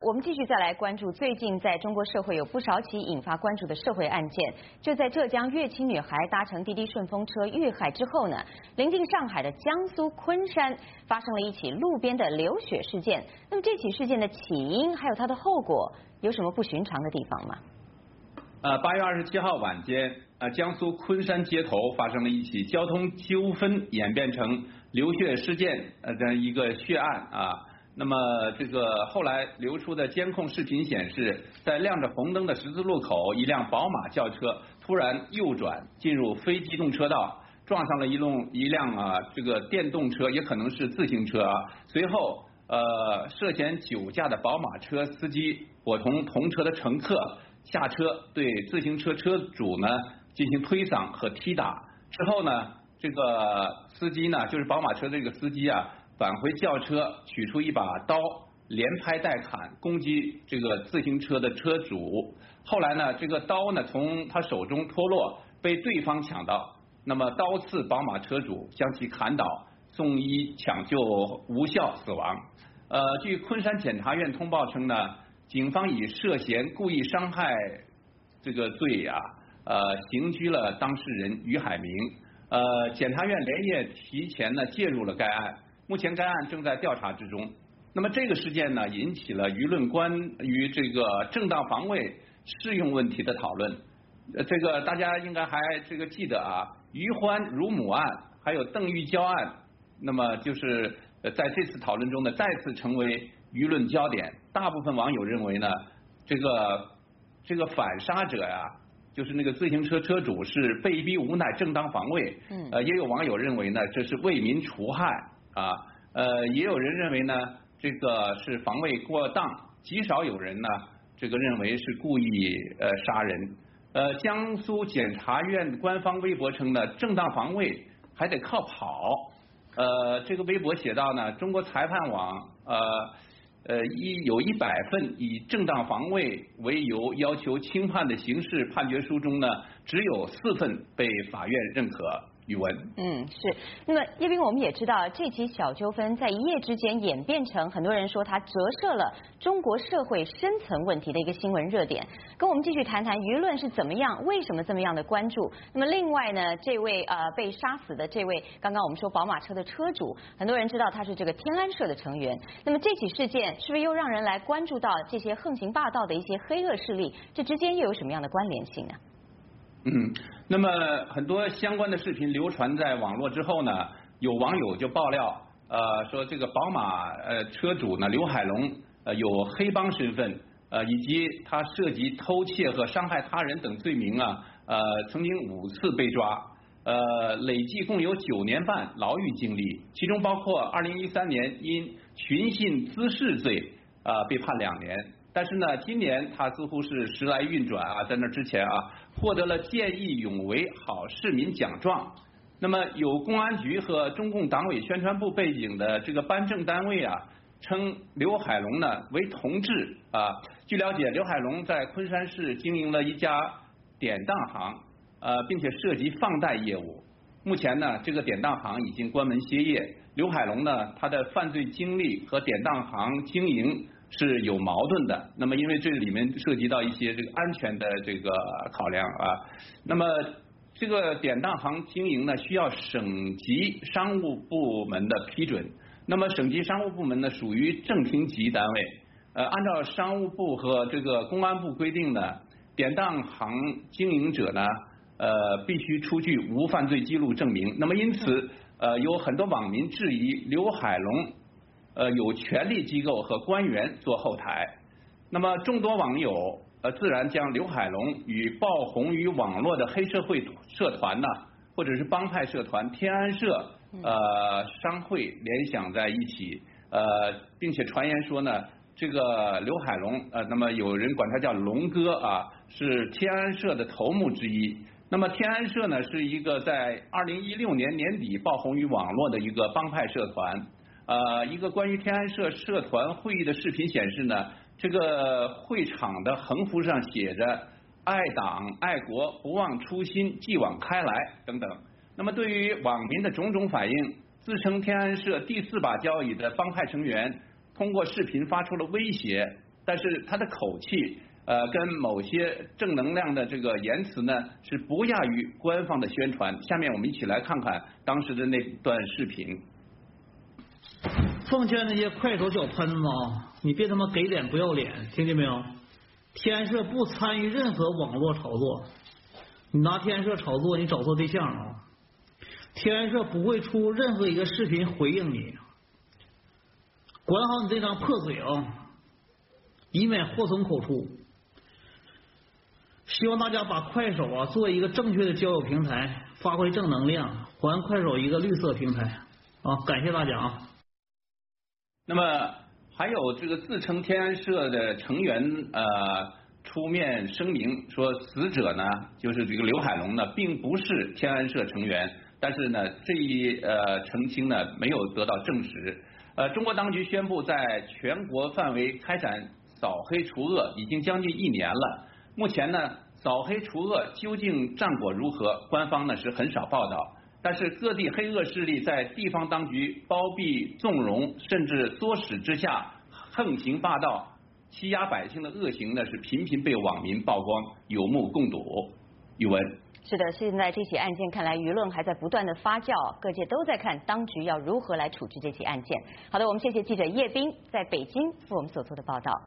我们继续再来关注最近在中国社会有不少起引发关注的社会案件。就在浙江乐清女孩搭乘滴滴顺风车遇害之后呢，临近上海的江苏昆山发生了一起路边的流血事件。那么这起事件的起因还有它的后果有什么不寻常的地方吗 ？8月27号晚间，江苏昆山街头发生了一起交通纠纷演变成流血事件的一个血案啊。那么这个后来流出的监控视频显示，在亮着红灯的十字路口，一辆宝马轿车突然右转进入非机动车道，撞上了一辆这个电动车，也可能是自行车啊。随后涉嫌酒驾的宝马车司机伙同同车的乘客下车，对自行车车主呢进行推搡和踢打。之后呢，这个司机呢，就是宝马车这个司机啊，返回轿车，取出一把刀，连拍带砍攻击这个自行车的车主。后来呢，这个刀呢从他手中脱落，被对方抢到，那么刀刺宝马车主，将其砍倒，送医抢救无效死亡。据昆山检察院通报称呢，警方以涉嫌故意伤害这个罪刑拘了当事人于海明。检察院连夜提前呢介入了该案。目前该案正在调查之中。那么这个事件呢，引起了舆论关于这个正当防卫适用问题的讨论。这个大家应该还记得啊，于欢乳母案，还有邓玉娇案，那么就是在这次讨论中呢，再次成为舆论焦点。大部分网友认为呢，这个反杀者呀，就是那个自行车车主是被逼无奈正当防卫。也有网友认为呢，这是为民除害。也有人认为呢，这个是防卫过当，极少有人呢，这个认为是故意杀人。江苏检察院官方微博称呢，正当防卫还得靠跑。这个微博写道呢，中国裁判网有100份以正当防卫为由要求轻判的刑事判决书中呢，只有4份被法院认可。语文是。那么叶斌，我们也知道这起小纠纷在一夜之间演变成很多人说它折射了中国社会深层问题的一个新闻热点。跟我们继续谈谈舆论是怎么样，为什么这么样的关注。那么另外呢，这位被杀死的这位刚刚我们说宝马车的车主，很多人知道他是这个天安社的成员。那么这起事件是不是又让人来关注到这些横行霸道的一些黑恶势力，这之间又有什么样的关联性呢？ 那么很多相关的视频流传在网络之后呢，有网友就爆料，说这个宝马车主呢刘海龙有黑帮身份，以及他涉及偷窃和伤害他人等罪名曾经5次被抓，累计共有9年半牢狱经历，其中包括2013年因寻衅滋事罪被判2年。但是呢，今年他似乎是时来运转在那之前获得了见义勇为好市民奖状。那么有公安局和中共党委宣传部背景的这个颁证单位称刘海龙呢为同志据了解，刘海龙在昆山市经营了一家典当行，并且涉及放贷业务。目前呢，这个典当行已经关门歇业。刘海龙呢，他的犯罪经历和典当行经营是有矛盾的。那么因为这里面涉及到一些这个安全的这个考量那么这个典当行经营呢，需要省级商务部门的批准。那么省级商务部门呢，属于正厅级单位。按照商务部和这个公安部规定呢，典当行经营者呢，必须出具无犯罪记录证明。那么因此，有很多网民质疑刘海龙有权力机构和官员做后台。那么众多网友自然将刘海龙与爆红于网络的黑社会社团或者是帮派社团天安社商会联想在一起，并且传言说呢，这个刘海龙那么有人管他叫龙哥是天安社的头目之一。那么天安社呢，是一个在2016年年底爆红于网络的一个帮派社团。一个关于天安社社团会议的视频显示呢，这个会场的横幅上写着爱党爱国不忘初心继往开来等等。那么对于网民的种种反应，自称天安社第4把交椅的帮派成员通过视频发出了威胁， 但是他的口气跟某些正能量的这个言辞呢是不亚于官方的宣传。下面我们一起来看看当时的那段视频。 奉劝那些快手小喷子啊，你别他妈给脸不要脸，听见没有？天安社不参与任何网络炒作，你拿天安社炒作，你找错对象啊！天安社不会出任何一个视频回应你，管好你这张破嘴啊，以免祸从口出。希望大家把快手啊作为一个正确的交友平台，发挥正能量，还快手一个绿色平台啊！感谢大家啊！ 那么还有这个自称天安社的成员出面声明说，死者呢就是这个刘海龙呢并不是天安社成员，但是呢这一澄清呢没有得到证实。中国当局宣布在全国范围开展扫黑除恶已经将近1年了，目前呢扫黑除恶究竟战果如何，官方呢是很少报道。但是各地黑恶势力在地方当局包庇、纵容甚至唆使之下横行霸道、欺压百姓的恶行呢，是频频被网民曝光，有目共睹。宇文。 是的，现在这起案件看来舆论还在不断的发酵，各界都在看当局要如何来处置这起案件。好的，我们谢谢记者叶斌在北京为我们所做的报道。